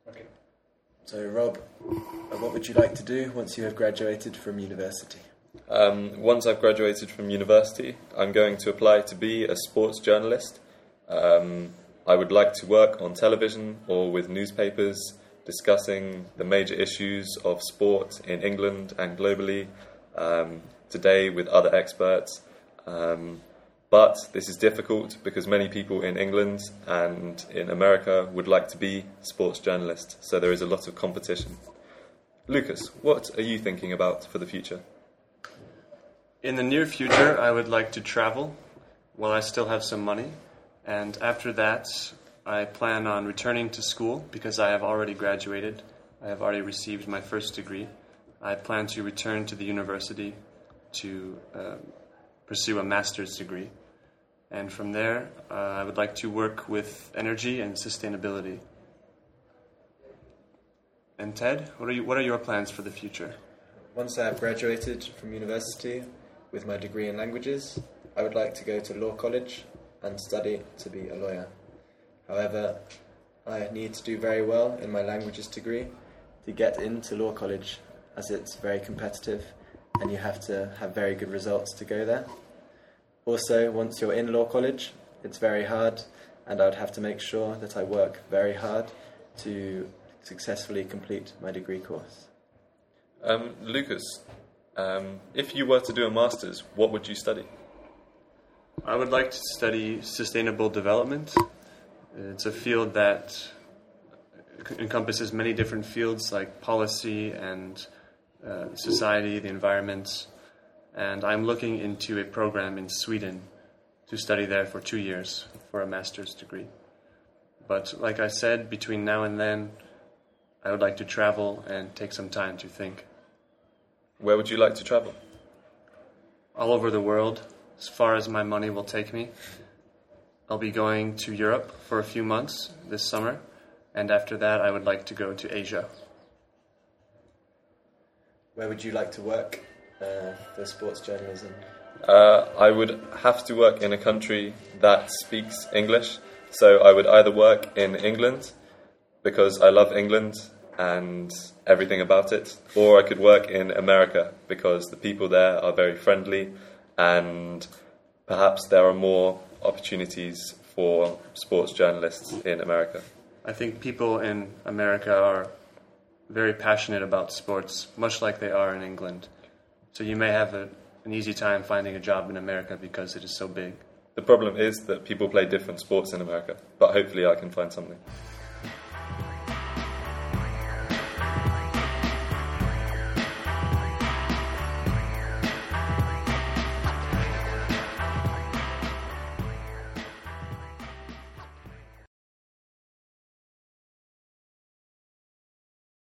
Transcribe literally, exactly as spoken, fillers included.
Okay. So, Rob, uh, what would you like to do once you have graduated from university? Um, once I've graduated from university, I'm going to apply to be a sports journalist. Um, I would like to work on television or with newspapers discussing the major issues of sport in England and globally, um, today with other experts. Um, but this is difficult because many people in England and in America would like to be sports journalists, so there is a lot of competition. Lucas, what are you thinking about for the future? In the near future, I would like to travel while I still have some money. And after that, I plan on returning to school because I have already graduated. I have already received my first degree. I plan to return to the university to uh, pursue a master's degree. And from there, uh, I would like to work with energy and sustainability. And Ted, what are you, what are your plans for the future? Once I have graduated from university with my degree in languages, I would like to go to law college and study to be a lawyer. However, I need to do very well in my languages degree to get into law college, as it's very competitive and you have to have very good results to go there. Also, once you're in law college, it's very hard, and I would have to make sure that I work very hard to successfully complete my degree course. Um, Lucas, um, if you were to do a master's, what would you study? I would like to study sustainable development. It's a field that encompasses many different fields like policy and uh, society, the environment. And I'm looking into a program in Sweden to study there for two years for a master's degree. But like I said, between now and then, I would like to travel and take some time to think. Where would you like to travel? All over the world, as far as my money will take me. I'll be going to Europe for a few months this summer, and after that I would like to go to Asia. Where would you like to work uh, for sports journalism? Uh, I would have to work in a country that speaks English, so I would either work in England, because I love England and everything about it, or I could work in America because the people there are very friendly and perhaps there are more opportunities for sports journalists in America. I think people in America are very passionate about sports, much like they are in England. So you may have a, an easy time finding a job in America because it is so big. The problem is that people play different sports in America, but hopefully I can find something.